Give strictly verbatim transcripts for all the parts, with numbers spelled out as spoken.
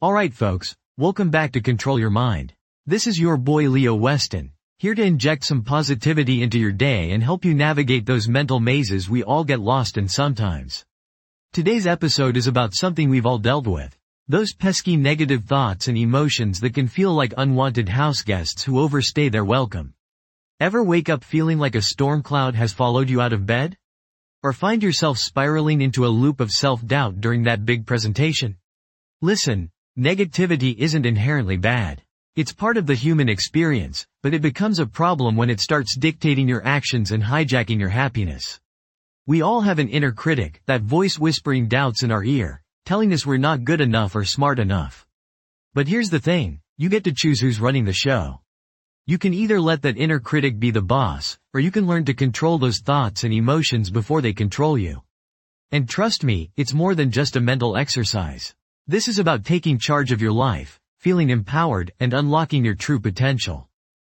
Alright folks, welcome back to Control Your Mind. This is your boy Leo Weston, here to inject some positivity into your day and help you navigate those mental mazes we all get lost in sometimes. Today's episode is about something we've all dealt with. Those pesky negative thoughts and emotions that can feel like unwanted house guests who overstay their welcome. Ever wake up feeling like a storm cloud has followed you out of bed? Or find yourself spiraling into a loop of self-doubt during that big presentation? Listen, negativity isn't inherently bad. It's part of the human experience, but it becomes a problem when it starts dictating your actions and hijacking your happiness. We all have an inner critic, that voice whispering doubts in our ear, telling us we're not good enough or smart enough. But here's the thing, you get to choose who's running the show. You can either let that inner critic be the boss, or you can learn to control those thoughts and emotions before they control you. And trust me, it's more than just a mental exercise. This is about taking charge of your life, feeling empowered, and unlocking your true potential.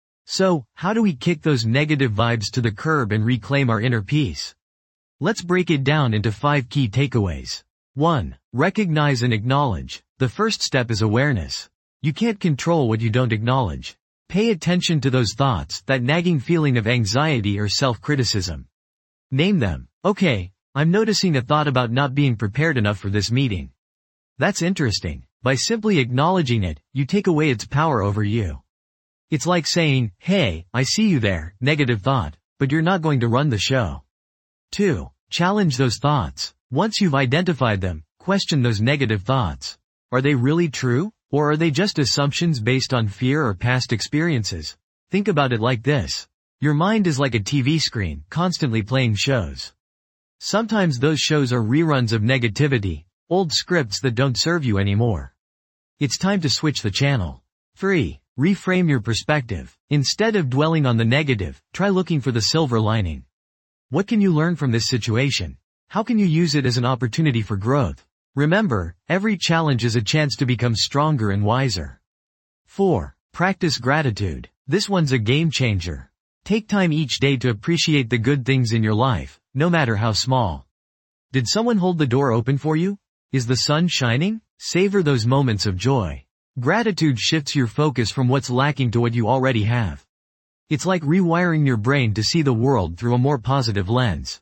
So, how do we kick those negative vibes to the curb and reclaim our inner peace? Let's break it down into five key takeaways. one. Recognize and acknowledge. The first step is awareness. You can't control what you don't acknowledge. Pay attention to those thoughts, that nagging feeling of anxiety or self-criticism. Name them. Okay, I'm noticing a thought about not being prepared enough for this meeting. That's interesting. By simply acknowledging it, you take away its power over you. It's like saying, hey, I see you there, negative thought, but you're not going to run the show. two. Challenge those thoughts. Once you've identified them, question those negative thoughts. Are they really true, or are they just assumptions based on fear or past experiences? Think about it like this. Your mind is like a T V screen, constantly playing shows. Sometimes those shows are reruns of negativity, old scripts that don't serve you anymore. It's time to switch the channel. three. Reframe your perspective. Instead of dwelling on the negative, try looking for the silver lining. What can you learn from this situation? How can you use it as an opportunity for growth? Remember, every challenge is a chance to become stronger and wiser. four. Practice gratitude. This one's a game changer. Take time each day to appreciate the good things in your life, no matter how small. Did someone hold the door open for you? Is the sun shining? Savor those moments of joy. Gratitude shifts your focus from what's lacking to what you already have. It's like rewiring your brain to see the world through a more positive lens.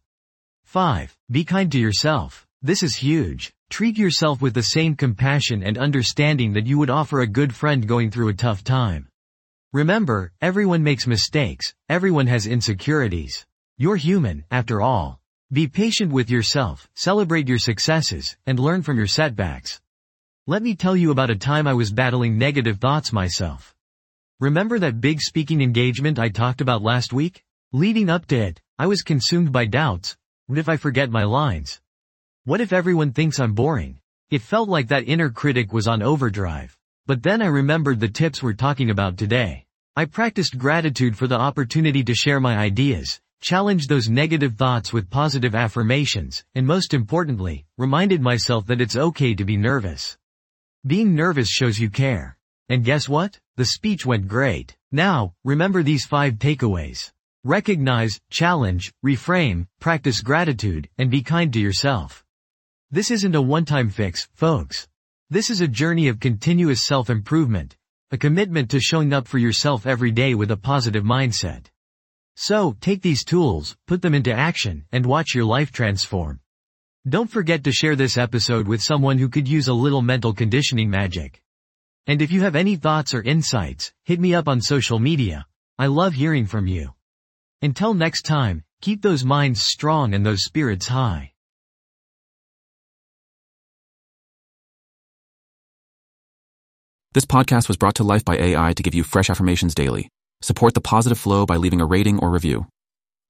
five. Be kind to yourself. This is huge. Treat yourself with the same compassion and understanding that you would offer a good friend going through a tough time. Remember, everyone makes mistakes, everyone has insecurities. You're human, after all. Be patient with yourself, celebrate your successes, and learn from your setbacks. Let me tell you about a time I was battling negative thoughts myself. Remember that big speaking engagement I talked about last week? Leading up to it, I was consumed by doubts. What if I forget my lines? What if everyone thinks I'm boring? It felt like that inner critic was on overdrive. But then I remembered the tips we're talking about today. I practiced gratitude for the opportunity to share my ideas, challenged those negative thoughts with positive affirmations, and most importantly, reminded myself that it's okay to be nervous. Being nervous shows you care. And guess what? The speech went great. Now, remember these five takeaways. Recognize, challenge, reframe, practice gratitude, and be kind to yourself. This isn't a one-time fix, folks. This is a journey of continuous self-improvement, a commitment to showing up for yourself every day with a positive mindset. So, take these tools, put them into action, and watch your life transform. Don't forget to share this episode with someone who could use a little mental conditioning magic. And if you have any thoughts or insights, hit me up on social media. I love hearing from you. Until next time, keep those minds strong and those spirits high. This podcast was brought to life by A I to give you fresh affirmations daily. Support the positive flow by leaving a rating or review.